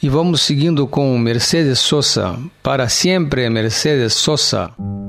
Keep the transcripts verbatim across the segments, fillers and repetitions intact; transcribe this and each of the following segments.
E vamos seguindo com Mercedes Sosa. Para sempre, Mercedes Sosa.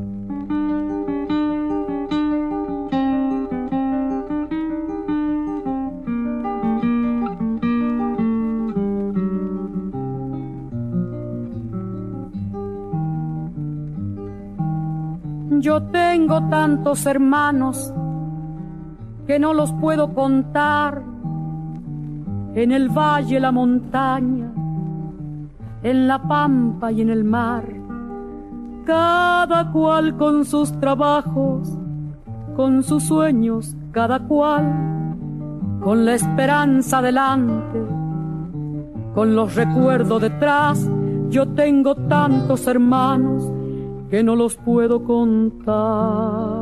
Yo tengo tantos hermanos que no los puedo contar, en el valle, la montaña, en la pampa y en el mar, cada cual con sus trabajos, con sus sueños, cada cual con la esperanza delante, con los recuerdos detrás. Yo tengo tantos hermanos que no los puedo contar.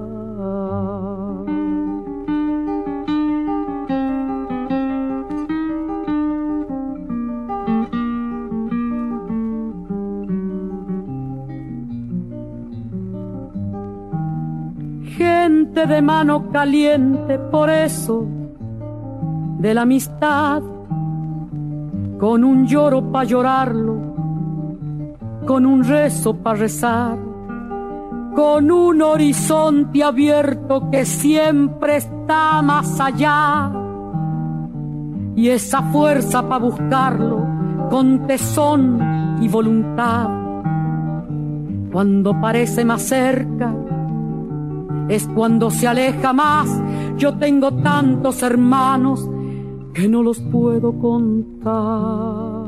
Gente de mano caliente, por eso, de la amistad, con un lloro pa' llorarlo, con un rezo pa' rezar, con un horizonte abierto que siempre está más allá, y esa fuerza pa' buscarlo con tesón y voluntad. Cuando parece más cerca es cuando se aleja más. Yo tengo tantos hermanos que no los puedo contar.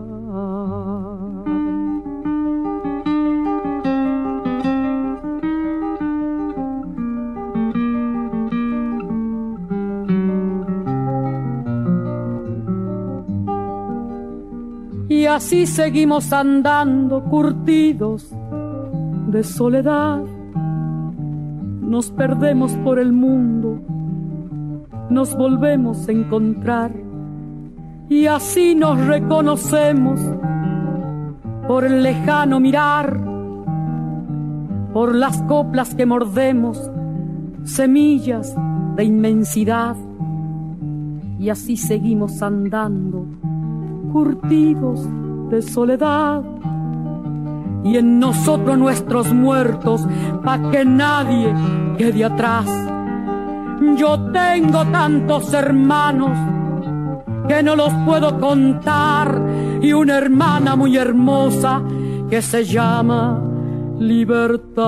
Y así seguimos andando, curtidos de soledad. Nos perdemos por el mundo, nos volvemos a encontrar, y así nos reconocemos por el lejano mirar, por las coplas que mordemos, semillas de inmensidad. Y así seguimos andando, curtidos de soledad, y en nosotros nuestros muertos, pa' que nadie quede atrás. Yo tengo tantos hermanos que no los puedo contar, y una hermana muy hermosa que se llama Libertad.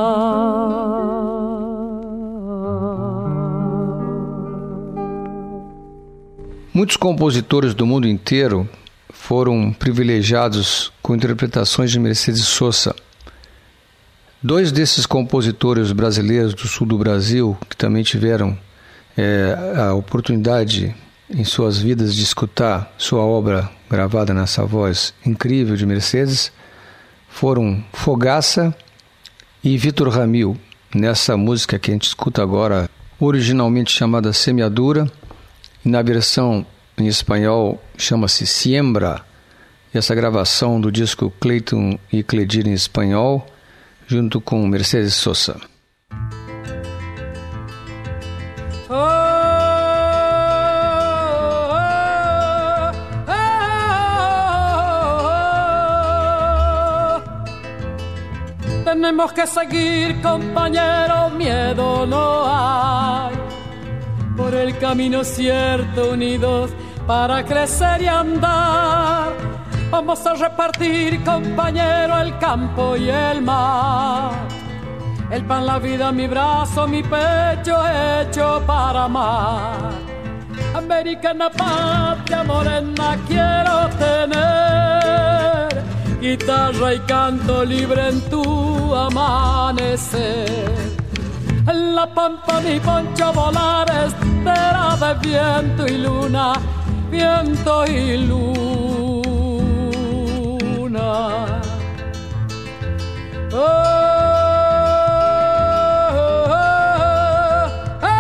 Muitos compositores do mundo inteiro foram privilegiados com interpretações de Mercedes Sosa. Dois desses compositores brasileiros do sul do Brasil, que também tiveram é, a oportunidade em suas vidas de escutar sua obra gravada nessa voz incrível de Mercedes, foram Fogaça e Vitor Ramil, nessa música que a gente escuta agora, originalmente chamada Semeadura, e na versão em espanhol chama-se Siembra, e essa gravação do disco Clayton e Cledir em espanhol, junto com Mercedes Sosa. Oh, oh, oh, oh, oh. Tenemos que seguir, compañero, miedo no hay, por el camino cierto, unidos para crecer y andar. Vamos a repartir, compañero, el campo y el mar, el pan, la vida, mi brazo, mi pecho hecho para amar. Americana patria morena quiero tener, guitarra y canto libre en tu amanecer. En la pampa mi poncho volar, estera de viento y luna, viento y luna. Oh, oh, oh, oh,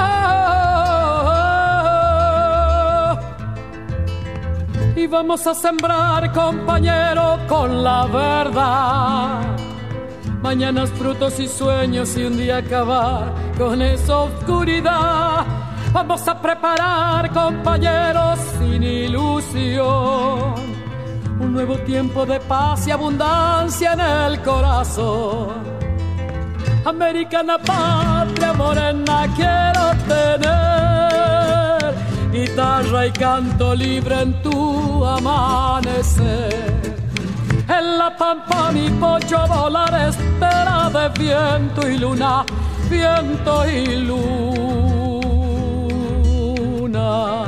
oh, oh. Y vamos a sembrar, compañero, con la verdad, mañanas, frutos y sueños, y un día acabar con esa oscuridad. Vamos a preparar, compañeros, sin ilusión, un nuevo tiempo de paz y abundancia en el corazón. Americana patria morena quiero tener, guitarra y canto libre en tu amanecer. En la pampa mi pollo volar espera de viento y luna, viento y luna.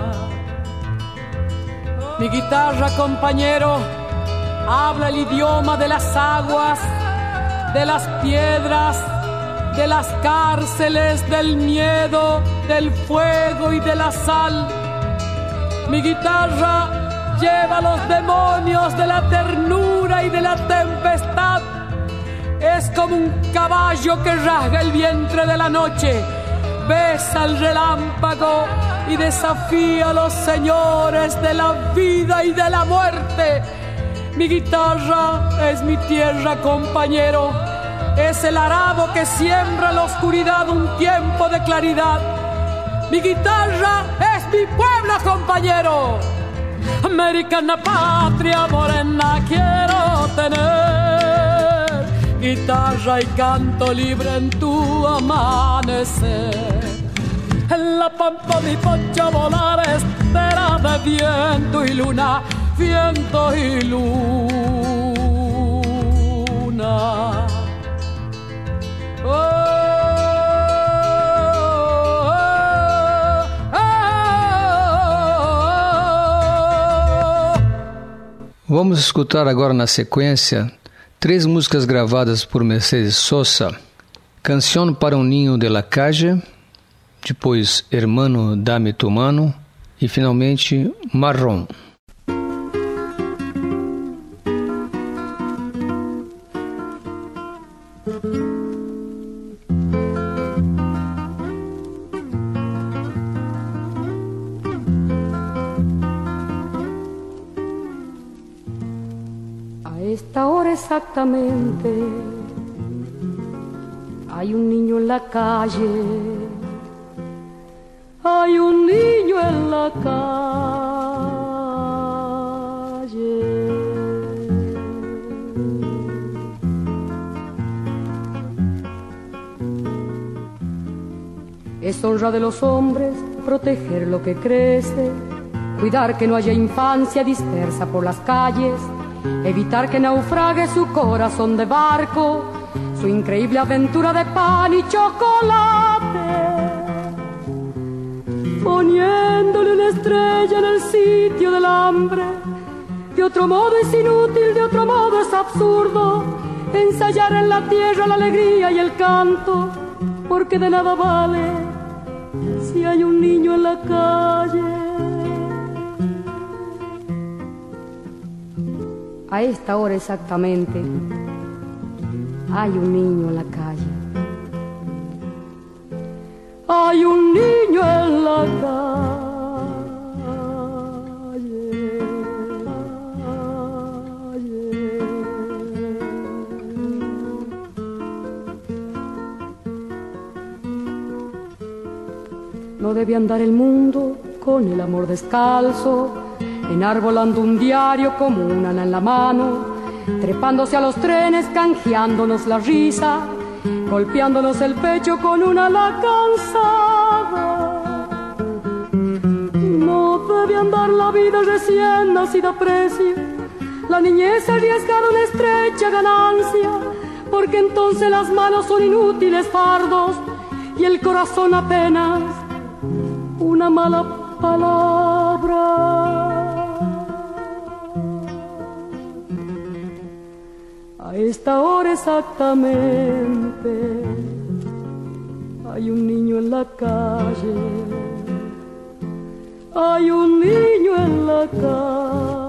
Mi guitarra, compañero, habla el idioma de las aguas, de las piedras, de las cárceles, del miedo, del fuego y de la sal. Mi guitarra lleva los demonios de la ternura y de la tempestad. Es como un caballo que rasga el vientre de la noche, besa el relámpago y desafía a los señores de la vida y de la muerte. Mi guitarra es mi tierra, compañero, es el arado que siembra en la oscuridad un tiempo de claridad. Mi guitarra es mi pueblo, compañero. Americana patria morena quiero tener, guitarra y canto libre en tu amanecer. En la pampa mi poncho volar espera de viento y luna, viento y luna. Oh, oh, oh. Vamos escutar agora na sequência três músicas gravadas por Mercedes Sosa: Canção para um Ninho de la Calle, depois Hermano Dame Tu Mano e finalmente Marrom. Esta hora exactamente hay un niño en la calle, hay un niño en la calle. Es honra de los hombres proteger lo que crece, cuidar que no haya infancia dispersa por las calles, evitar que naufrague su corazón de barco, su increíble aventura de pan y chocolate, poniéndole una estrella en el sitio del hambre. De otro modo es inútil, de otro modo es absurdo ensayar en la tierra la alegría y el canto, porque de nada vale si hay un niño en la calle. A esta hora exactamente hay un niño en la calle. Hay un niño en la calle. No debe andar el mundo con el amor descalzo, enarbolando un diario como un ana en la mano, trepándose a los trenes, canjeándonos la risa, golpeándonos el pecho con una ala cansada. No debe andar la vida recién nacida a precio, la niñez arriesgada una estrecha ganancia, porque entonces las manos son inútiles fardos y el corazón apenas una mala palabra. A esta hora exactamente hay un niño en la calle, hay un niño en la calle.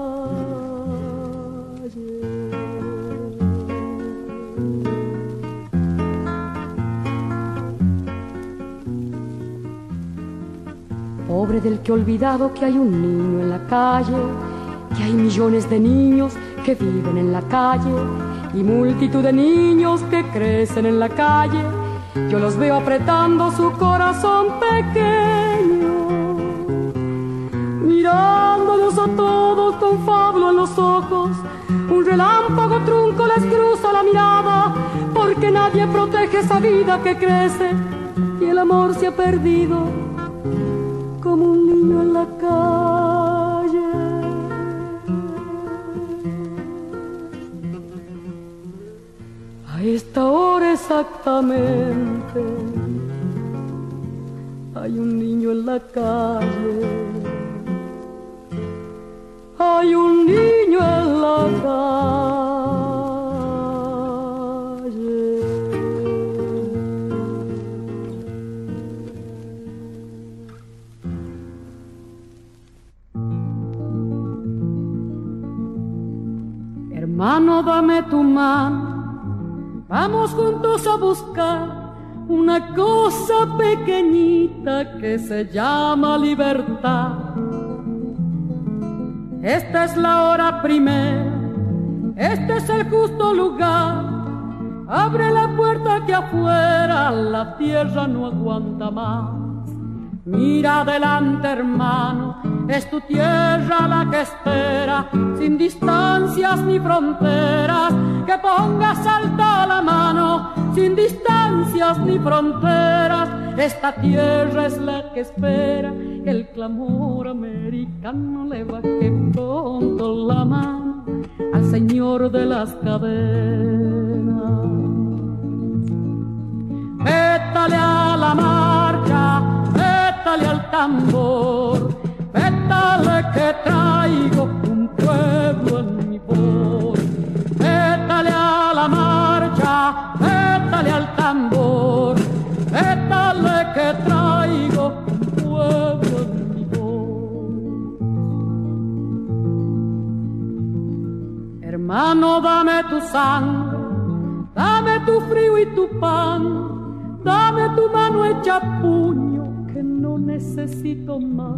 Pobre del que ha olvidado que hay un niño en la calle, que hay millones de niños que viven en la calle y multitud de niños que crecen en la calle. Yo los veo apretando su corazón pequeño, mirándolos a todos con fablo en los ojos, Un relámpago trunco les cruza la mirada, porque nadie protege esa vida que crece y el amor se ha perdido como un niño en la calle. A esta hora exactamente hay un niño en la calle. Hay un niño en la calle. Hermano, dame tu mano, vamos juntos a buscar una cosa pequeñita que se llama libertad. Esta es la hora primera, este es el justo lugar. Abre la puerta que afuera la tierra no aguanta más. Mira adelante, hermano, es tu tierra la que espera, sin distancias ni fronteras, que pongas alta la mano, sin distancias ni fronteras. Esta tierra es la que espera que el clamor americano le baje pronto la mano al señor de las cadenas. Vétale a la marcha, vétale al tambor, vétale que traigo un pueblo en mi voz. Vétale a la marcha, vétale al tambor, vétale que traigo un pueblo en mi voz. Hermano, dame tu sangre, dame tu frío y tu pan, dame tu mano hecha puño, que no necesito más.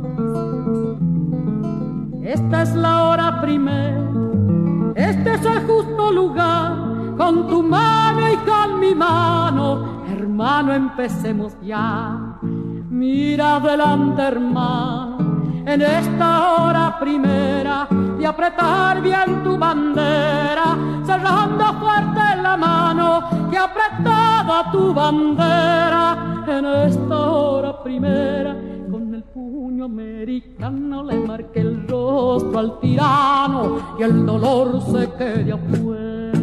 Esta es la hora primera, este es el justo lugar. Con tu mano y con mi mano, hermano, empecemos ya. Mira adelante, hermano, en esta hora primera, de apretar bien tu bandera, cerrando fuerte la mano, que apretada tu bandera. En esta hora primera, con el puño americano le marque el rostro al tirano y el dolor se quede afuera.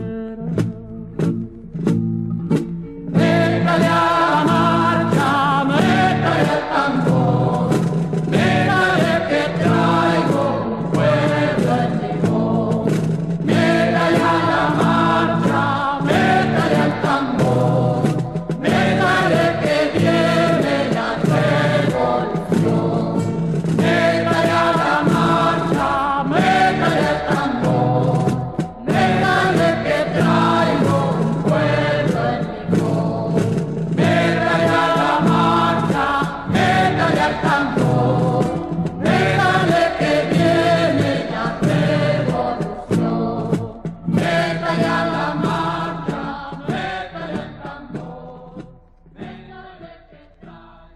Métale a la marcha, métale al tambor, métale que traigo un pueblo en mi voz. Métale a la marcha, métale al tambor, métale que viene la revolución. Métale a la marcha, métale al tambor, métale que traigo un pueblo en mi voz. Métale a la marcha, métale al tambor, métale que viene la revolución. Métale a la marcha, métale al tambor, métale que trae.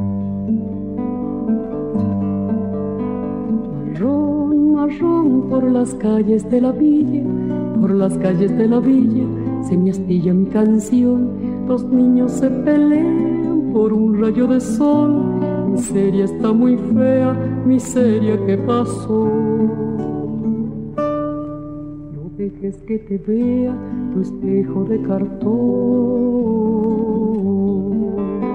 Marrón, marrón por las calles de la villa, por las calles de la villa se me astilla mi canción. Los niños se pelean por un rayo de sol. Miseria está muy fea, miseria que pasó. No dejes que te vea tu espejo de cartón.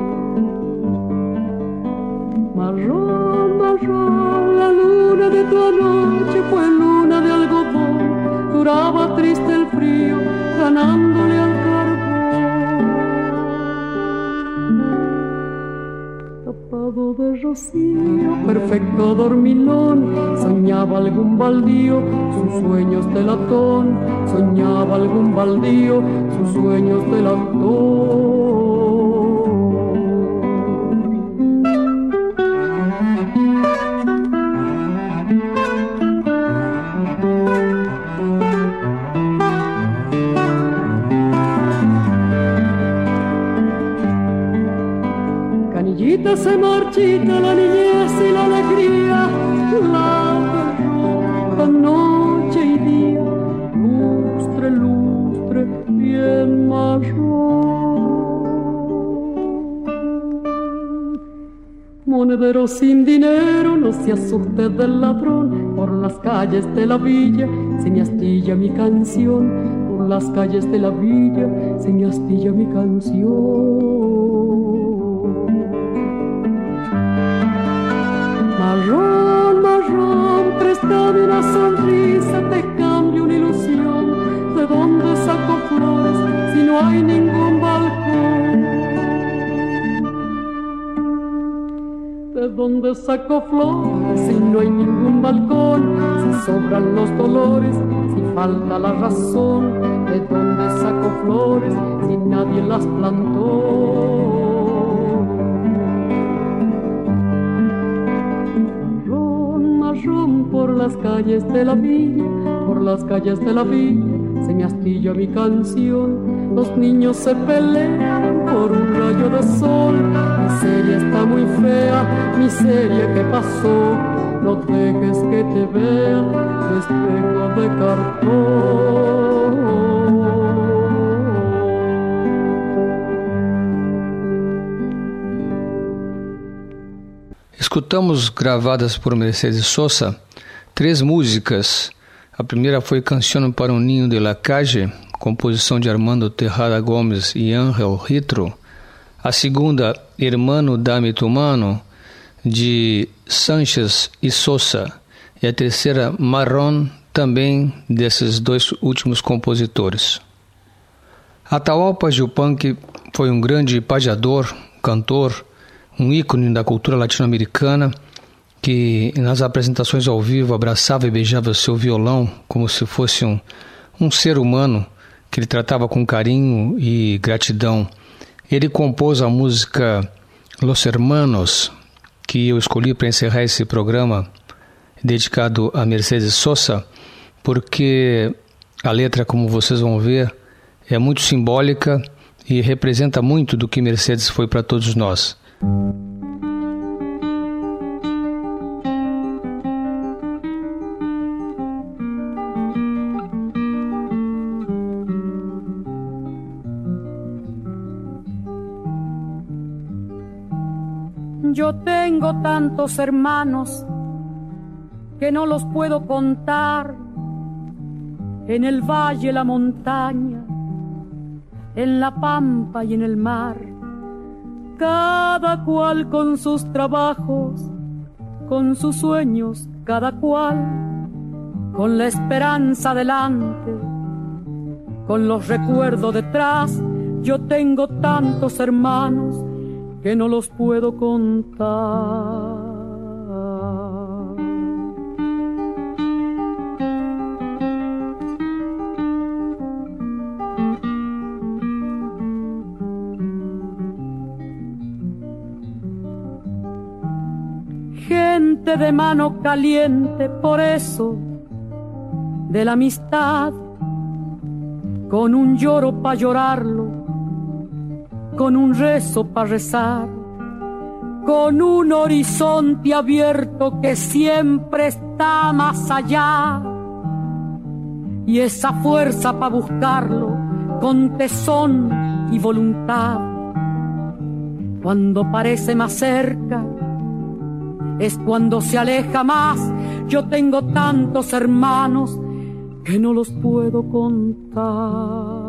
Marrón, marrón, la luna de tu anoche fue luna de algodón. Duraba triste el frío, ganándole al carbón. Tapado de rocío, perfecto dormilón, soñaba algún baldío, sus sueños de latón. Soñaba algún baldío, sus sueños de latón. Se marchita la niñez y la alegría, la roja noche y día, Monedero sin dinero, no se asuste del ladrón. Por las calles de la villa se me astilla mi canción. Por las calles de la villa se me astilla mi canción. Marrón, marrón, préstame una sonrisa, te cambio una ilusión. ¿De dónde saco flores si no hay ningún balcón? ¿De dónde saco flores si no hay ningún balcón? Si sobran los dolores, si falta la razón. ¿De dónde saco flores si nadie las plantó? Marrón, marrón, por las calles de la villa, por las calles de la villa se me astilla mi canción. Los niños se pelean por un rayo de sol. Miseria está muy fea, miseria que pasó. No dejes que te vea tu espejo de cartón. Escutamos, gravadas por Mercedes Sosa, três músicas. A primeira foi Canção para um Ninho de la Calle, composição de Armando Tejada Gomes e Ángel Ritro. A segunda, Hermano Dame Tu Mano, de Sánchez e Sosa. E a terceira, Marrón, também desses dois últimos compositores. Atahualpa Yupanqui foi um grande pajeador, cantor, um ícone da cultura latino-americana, que nas apresentações ao vivo abraçava e beijava seu violão como se fosse um, um ser humano que ele tratava com carinho e gratidão. Ele compôs a música Los Hermanos, que eu escolhi para encerrar esse programa dedicado a Mercedes Sosa, porque a letra, como vocês vão ver, é muito simbólica e representa muito do que Mercedes foi para todos nós. Yo tengo tantos hermanos que no los puedo contar, en el valle, la montaña, en la pampa y en el mar, cada cual con sus trabajos, con sus sueños, cada cual con la esperanza delante, con los recuerdos detrás. Yo tengo tantos hermanos que no los puedo contar. Gente de mano caliente, por eso, de la amistad, con un lloro pa' llorarlo, con un rezo pa' rezar, con un horizonte abierto que siempre está más allá, y esa fuerza pa' buscarlo con tesón y voluntad. Cuando parece más cerca es cuando se aleja más. Yo tengo tantos hermanos que no los puedo contar.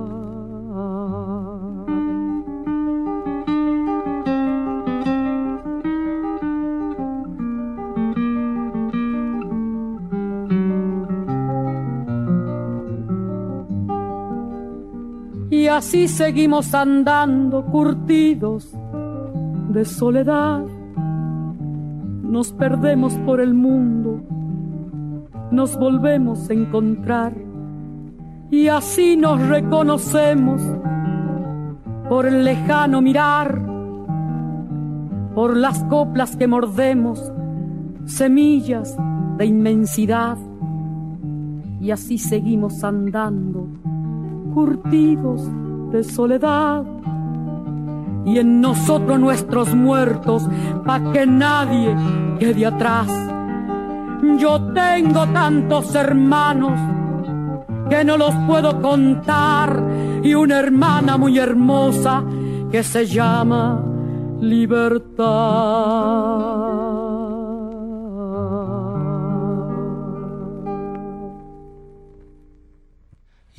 Y así seguimos andando, curtidos de soledad. Nos perdemos por el mundo, nos volvemos a encontrar, y así nos reconocemos por el lejano mirar, por las coplas que mordemos, semillas de inmensidad. Y así seguimos andando, curtidos de soledad, y en nosotros nuestros muertos, pa' que nadie quede atrás. Yo tengo tantos hermanos que no los puedo contar, y una hermana muy hermosa que se llama Libertad.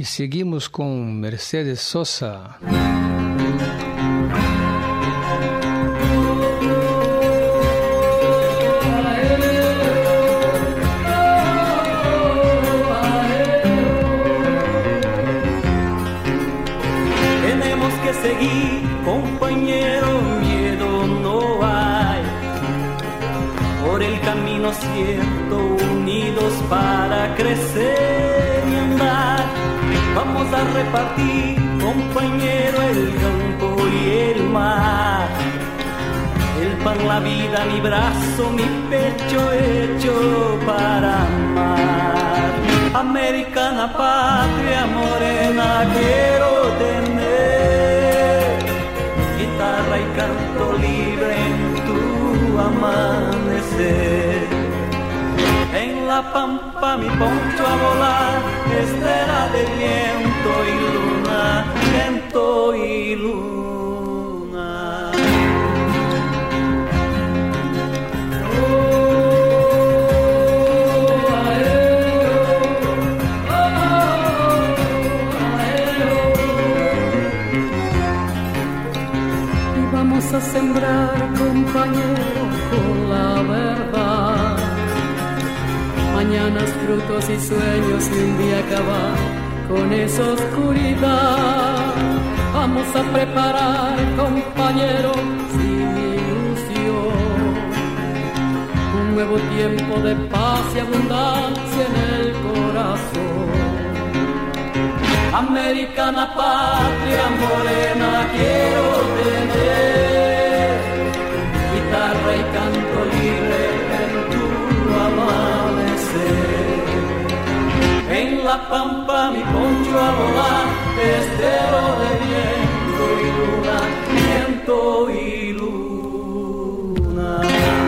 seguimos con Mercedes Sosa. Tenemos que seguir, compañero, miedo no hay. Por el camino cierto, unidos para crecer y andar. Vamos a repartir, compañero, el campo y el mar. El pan, la vida, mi brazo, mi pecho hecho para amar. Americana patria morena quiero tener. Guitarra y canto libre en tu amanecer. En la pampa mi poncho a volar, estela de viento y luna, viento y luna. Y vamos a sembrar, compañero, con la verdad. Mañanas, frutos y sueños y un día acabar con esa oscuridad. Vamos a preparar, compañero, sin ilusión, un nuevo tiempo de paz y abundancia en el corazón. Americana patria morena quiero tener, guitarra y canto libre en tu amanecer. En la pampa mi poncho a volar, estero de viento y luna, viento y luna.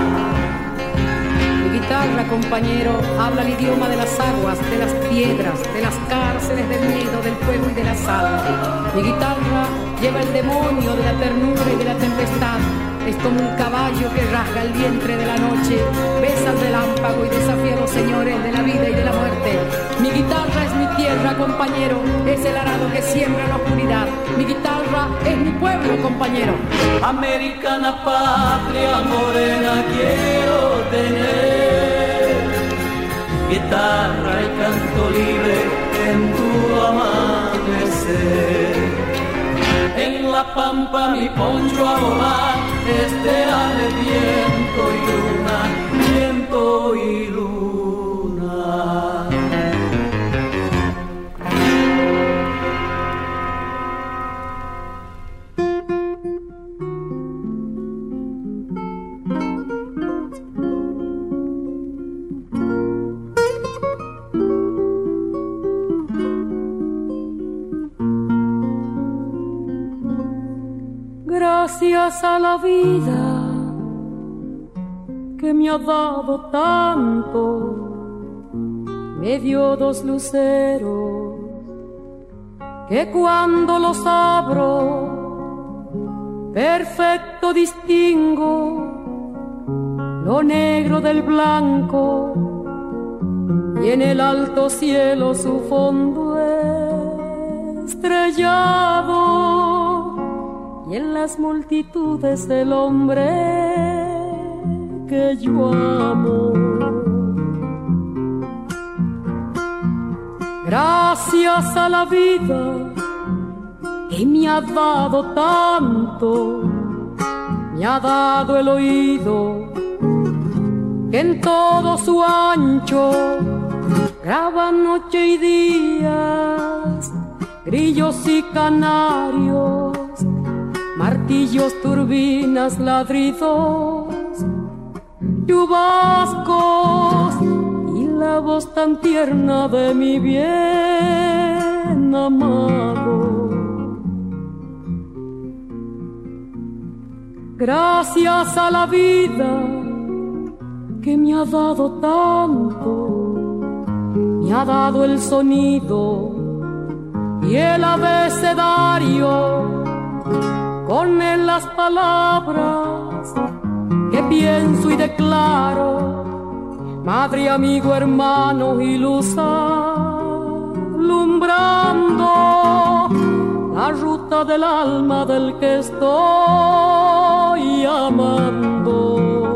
Mi guitarra, compañero, habla el idioma de las aguas, de las piedras, de las cárceles, del miedo, del fuego y de la sal. Mi guitarra lleva el demonio de la ternura y de la tempestad. Es como un caballo que rasga el vientre de la noche, besa el relámpago y desafía a los señores de la vida y de la muerte. Mi guitarra es mi tierra, compañero, es el arado que siembra la oscuridad. Mi guitarra es mi pueblo, compañero. Americana patria morena quiero tener, guitarra y canto libre en tu amanecer. En la pampa mi poncho a volar, estela de viento y luna, viento y luna. Gracias a la vida que me ha dado tanto, me dio dos luceros que cuando los abro perfecto distingo lo negro del blanco y en el alto cielo su fondo estrellado. Y en las multitudes el hombre que yo amo. Gracias a la vida que me ha dado tanto, me ha dado el oído que en todo su ancho graba noche y días, grillos y canarios, martillos, turbinas, ladridos, chubascos y la voz tan tierna de mi bien amado. Gracias a la vida que me ha dado tanto, me ha dado el sonido y el abecedario, con él las palabras que pienso y declaro, madre, amigo, hermano y luz al alumbrando la ruta del alma del que estoy amando.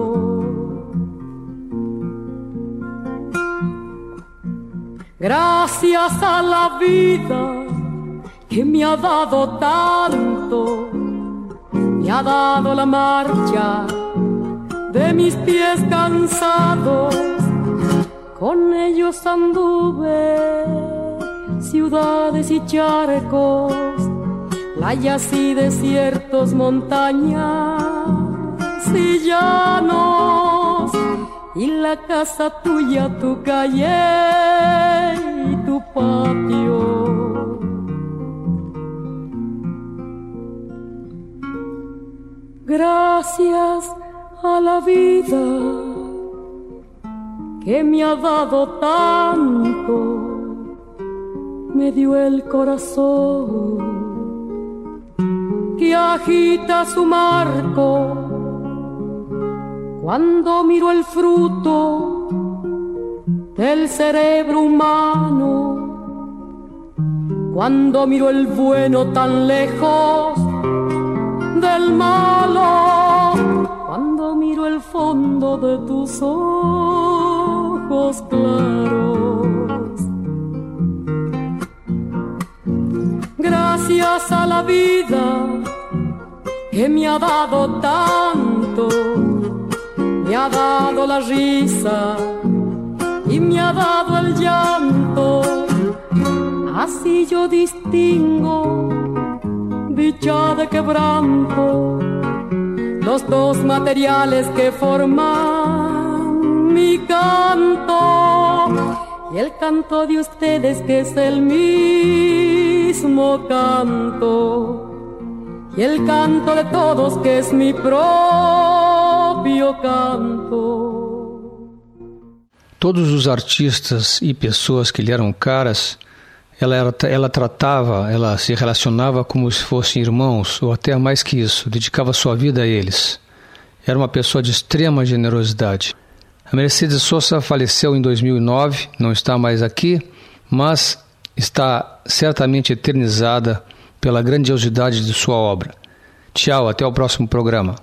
Gracias a la vida que me ha dado tanto, me ha dado la marcha de mis pies cansados. Con ellos anduve ciudades y charcos, playas y desiertos, montañas y llanos, y la casa tuya, tu calle y tu patio. Gracias a la vida que me ha dado tanto, me dio el corazón que agita su marco cuando miro el fruto del cerebro humano, cuando miro el bueno tan lejos del malo, cuando miro el fondo de tus ojos claros. Gracias a la vida que me ha dado tanto, me ha dado la risa y me ha dado el llanto, así yo distingo dicha de quebranto, los dos materiales que forman mi canto, y el canto de ustedes que es el mismo canto, y el canto de todos que es mi propio canto. Todos os artistas e pessoas que lhe eram caras, ela, era, ela tratava, ela se relacionava como se fossem irmãos, ou até mais que isso, dedicava sua vida a eles. Era uma pessoa de extrema generosidade. A Mercedes Sosa faleceu em dois mil e nove, não está mais aqui, mas está certamente eternizada pela grandiosidade de sua obra. Tchau, até o próximo programa.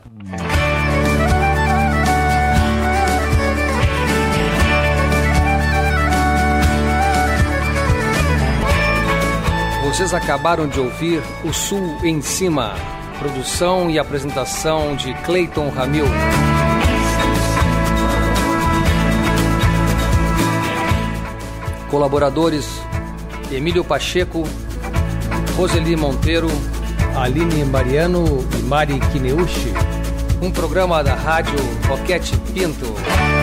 Vocês acabaram de ouvir O Sul em Cima, produção e apresentação de Cleiton Ramil. Colaboradores: Emílio Pacheco, Roseli Monteiro, Aline Mariano e Mari Kineuchi. Um programa da Rádio Roquete Pinto.